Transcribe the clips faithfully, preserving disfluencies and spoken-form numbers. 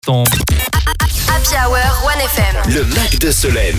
Ton... Happy Hour one F M. Le Mac de Solène.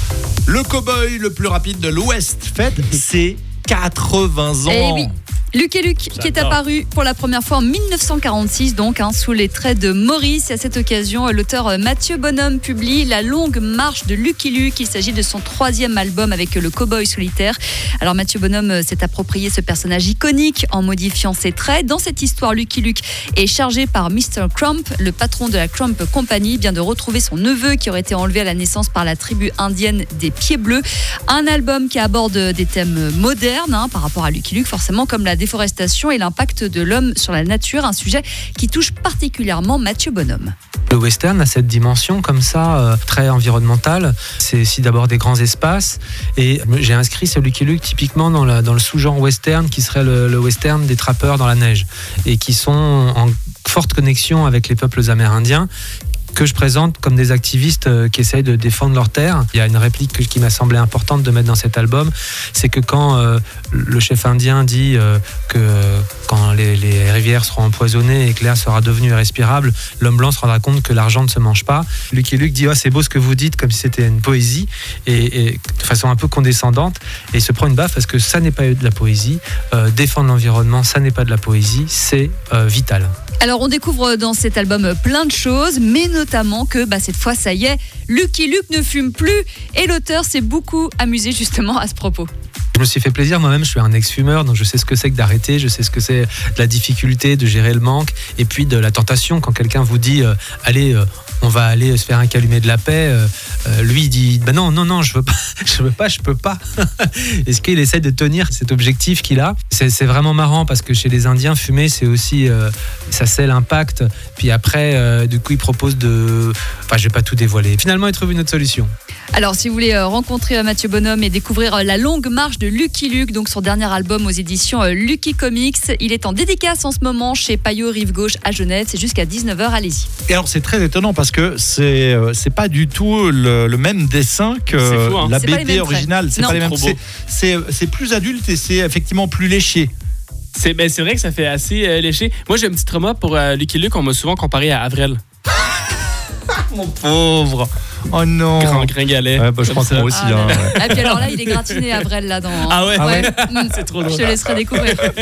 Le cow-boy le plus rapide de l'Ouest fête ses quatre-vingts ans. Eh oui. Lucky Luke qui est apparu pour la première fois en dix-neuf cent quarante-six, donc hein, sous les traits de Maurice. Et à cette occasion, l'auteur Mathieu Bonhomme publie La longue marche de Lucky Luke. Il s'agit de son troisième album avec le cow-boy solitaire. Alors Mathieu Bonhomme s'est approprié ce personnage iconique en modifiant ses traits. Dans cette histoire, Lucky Luke est chargé par mister Crump, le patron de la Crump Company, bien de retrouver son neveu qui aurait été enlevé à la naissance par la tribu indienne des Pieds Bleus. Un album qui aborde des thèmes modernes hein, par rapport à Lucky Luke, forcément, comme la déforestation et l'impact de l'homme sur la nature, un sujet qui touche particulièrement Mathieu Bonhomme. Le western a cette dimension comme ça, euh, très environnementale. C'est aussi d'abord des grands espaces. Et j'ai inscrit ce Lucky Luke typiquement dans, la, dans le sous-genre western qui serait le, le western des trappeurs dans la neige et qui sont en forte connexion avec les peuples amérindiens, que je présente comme des activistes qui essayent de défendre leur terre. Il y a une réplique qui m'a semblé importante de mettre dans cet album, c'est que quand euh, le chef indien dit euh, que quand les, les rivières seront empoisonnées et que l'air sera devenu irrespirable, l'homme blanc se rendra compte que l'argent ne se mange pas. Lucky Luke dit oh, c'est beau ce que vous dites, comme si c'était une poésie, et, et de façon un peu condescendante, et il se prend une baffe parce que ça n'est pas de la poésie. Euh, défendre l'environnement, ça n'est pas de la poésie, c'est euh, vital. Alors on découvre dans cet album plein de choses, mais notamment que bah, cette fois ça y est, Lucky Luke ne fume plus, et l'auteur s'est beaucoup amusé justement à ce propos. Je me suis fait plaisir, moi-même je suis un ex-fumeur, donc je sais ce que c'est que d'arrêter, je sais ce que c'est de la difficulté de gérer le manque, et puis de la tentation quand quelqu'un vous dit euh, allez euh, on va aller se faire un calumet de la paix, euh, euh, lui il dit bah non non non je veux pas je veux pas je peux pas. Est-ce qu'il essaie de tenir cet objectif qu'il a? C'est, c'est vraiment marrant parce que chez les Indiens fumer c'est aussi euh, ça c'est l'impact, puis après euh, du coup il propose de enfin je vais pas tout dévoiler, finalement il trouve une autre solution. Alors si vous voulez rencontrer Mathieu Bonhomme et découvrir La longue marche de Lucky Luke, donc son dernier album aux éditions Lucky Comics, il est en dédicace en ce moment chez Payot Rive Gauche à Genève, c'est jusqu'à dix-neuf heures, allez-y. Et alors c'est très étonnant parce que c'est, c'est pas du tout le, le même dessin que c'est fou, hein. la C'est B D originale, c'est non. pas les mêmes. Trop beau. C'est, c'est, c'est plus adulte et c'est effectivement plus léché. C'est, ben, c'est vrai que ça fait assez euh, léché. Moi, j'ai un petit trauma pour euh, Lucky Luke. On m'a souvent comparé à Avril. Mon pauvre. Oh non. Grand gringalet. Ouais, bah, je pense que moi aussi. Ah, hein, là, là. ouais. Et puis alors là, il est gratiné Avril là dans. Ah ouais, Ah ouais. Mm. C'est trop Je drôle. te laisserai découvrir.